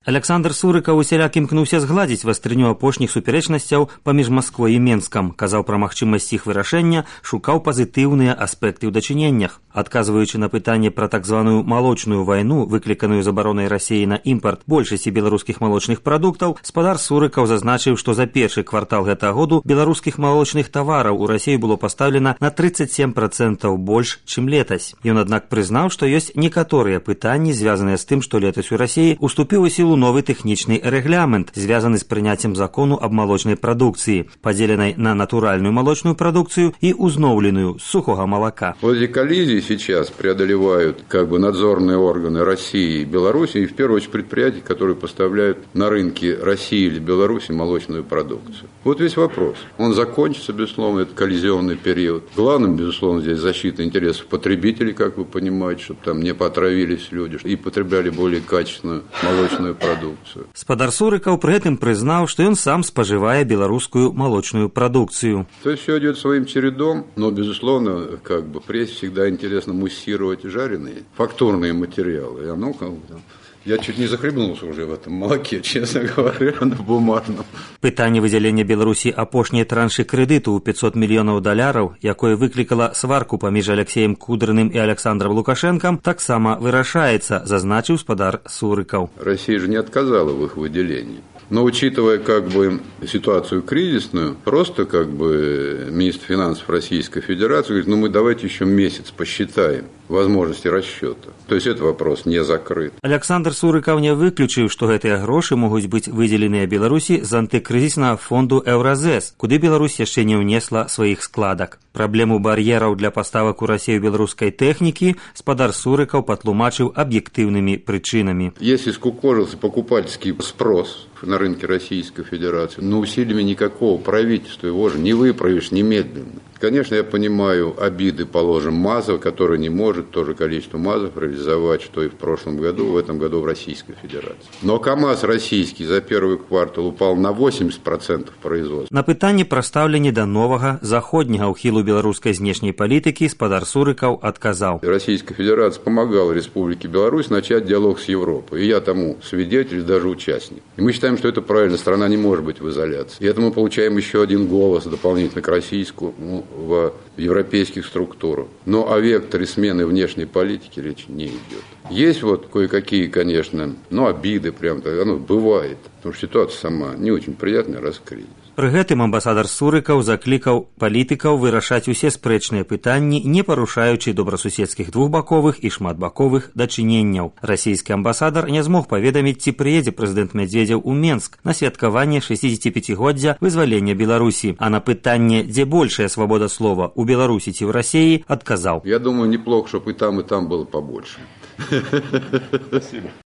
Александр Сурыкаў усяляк імкнуўся згладзіць вастрыню апошніх супярэчнасцяў паміж Масквой і Менскам, казаў пра магчымасць іх вырашэння, шукаў пазітыўныя аспекты ў дачыненнях. Адказваючы на пытанне пра так званую малочную вайну, выкліканую забаронай Расіі на імпарт большасці беларускіх малочных прадуктаў, спадар Сурыкаў зазначыў, што за першы квартал гэтага году беларускіх малочных тавараў у Расіі было пастаўлена на 37% больш, чым летась. Ён, аднак, прызнаў, што ёсць некаторыя пытанні, звязаныя з тым, што летась у Расіі уступіў у сілу новы тэхнічны рэгламент, звязаны з прыняццем закону аб малочнай прадукцыі, падзеленай на натуральную молочную продукцию и узнавленную с сухого молока. Вот эти коллизии сейчас преодолевают надзорные органы России и Беларуси, и в первую очередь предприятия, которые поставляют на рынке России или Беларуси молочную продукцию. Вот весь вопрос. Он закончится, безусловно, этот коллизионный период. Главным, безусловно, здесь защита интересов потребителей, как вы понимаете, чтобы там не потравились люди и потребляли более качественную молочную продукцию. Спадар Сурыкаў при этом признал, что он сам споживая белорусскую молочную продукцию. То есть все идет своим чередом, но, безусловно, прессе всегда интересно муссировать жареные фактурные материалы. И оно Я чуть не захлебнулся уже в этом молоке, честно говоря, на бумажном. Пытанне выдзялення Беларусі апошнія траншы крэдыту ў $500 мільёнаў, якое выклікала сварку паміж Алексеем Кудрыным и Александром Лукашенком, таксама вырашаецца, зазначыў спадар Сурыкаў. Россия же не отказала в их выделении. Но учитывая ситуацию кризисную, просто министр финансов Российской Федерации говорит, мы давайте еще месяц посчитаем возможности расчета. То есть этот вопрос не закрыт. Александр Сурыкаў не выключыў, што гэтыя грошы могуць быць выдзеленыя Беларусі з антыкрызіснага фонду Еўразэс, куды Беларусь яшчэ не ўнесла сваіх складак. Праблему бар'ераў для паставак у Расію беларускай тэхнікі спадар Сурыкаў патлумачыў аб'ектыўнымі прычынамі. Если скукожился покупательский спрос на рынке Российской Федерации, но усилиями никакого правительства его же не выправишь немедленно. Конечно, я понимаю обиды, положим, МАЗов, который не может то же количество МАЗов реализовать, что и в прошлом году, в этом году в Российской Федерации. Но КАМАЗ российский за первый квартал упал на 80% производства. На пытанне пра стаўленне да новага заходняга ўхілу беларускай знешняй палітыкі спадар Сурыкаў адказаў. Российская Федерация помогала Республике Беларусь начать диалог с Европой. И я тому свидетель, даже участник. И мы считаем, что это правильно. Страна не может быть в изоляции. И это мы получаем еще один голос дополнительно к российскому в европейских структурах. Но о векторе смены внешней политики речи не идет. Есть кое-какие, конечно, обиды, оно бывает. Потому что ситуация сама не очень приятная, раз кризис. Пры гэтым амбасадар Сурыкаў заклікаў палітыкаў вырашаць усе спрэчныя пытанні, не парушаючы добрасуседскіх двухбаковых і шматбаковых дачыненняў. Расійскі амбасадар не змог паведаміць, ці прыедзе прэзідэнт Медведзеў у Менск на святкаванне 65-годдзя вызвалення Беларусі. А на пытанне, дзе большая свабода слова, у Беларусі ці ў Расіі, адказаў. Я думаю, неплохо, чтобы и там было побольше. Спасибо.